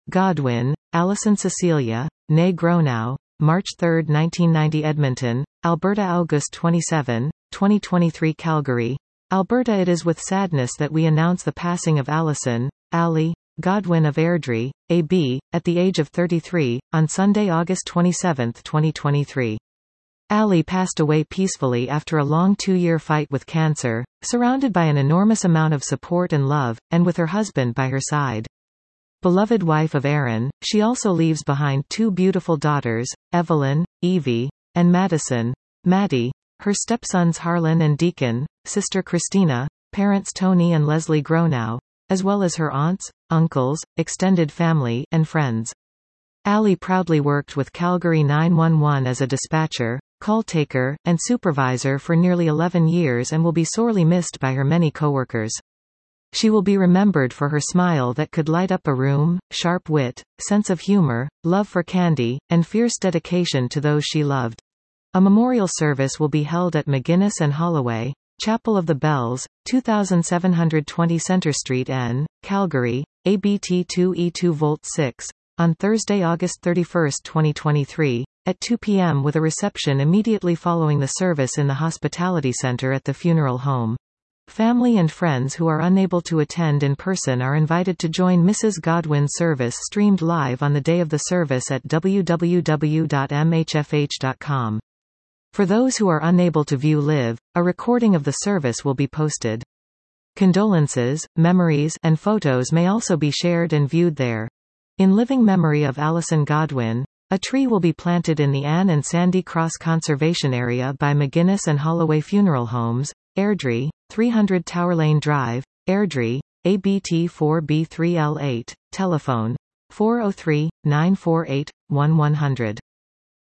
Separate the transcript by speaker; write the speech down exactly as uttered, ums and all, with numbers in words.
Speaker 1: Godwin, Alison Cecilia, née Gronau, March third nineteen ninety Edmonton, Alberta August twenty-seventh, twenty twenty-three Calgary, Alberta. It is with sadness that we announce the passing of Alison, Ali, Godwin of Airdrie, A B, at the age of thirty-three, on Sunday, August twenty-seventh, twenty twenty-three. Ali passed away peacefully after a long two-year fight with cancer, surrounded by an enormous amount of support and love, and with her husband by her side. Beloved wife of Aaron, she also leaves behind two beautiful daughters, Evelyn, Evie, and Madison, Maddie, her stepsons Harlan and Deacon, sister Christina, parents Tony and Leslie Gronau, as well as her aunts, uncles, extended family, and friends. Ali proudly worked with Calgary nine one one as a dispatcher, call taker, and supervisor for nearly eleven years and will be sorely missed by her many coworkers. She will be remembered for her smile that could light up a room, sharp wit, sense of humor, love for candy, and fierce dedication to those she loved. A memorial service will be held at McGuinness and Holloway, Chapel of the Bells, twenty-seven twenty Centre Street N, Calgary, A B T two E two Volt six, on Thursday, August thirty-first, twenty twenty-three, at two p m with a reception immediately following the service in the Hospitality Center at the funeral home. Family and friends who are unable to attend in person are invited to join Missus Godwin's service streamed live on the day of the service at w w w dot m h f h dot com. For those who are unable to view live, a recording of the service will be posted. Condolences, memories, and photos may also be shared and viewed there. In living memory of Alison Godwin, a tree will be planted in the Anne and Sandy Cross Conservation Area by McGuinness and Holloway Funeral Homes, Airdrie, three hundred Tower Lane Drive, Airdrie, A B T four B three L eight, telephone, four oh three, nine four eight, one one zero zero.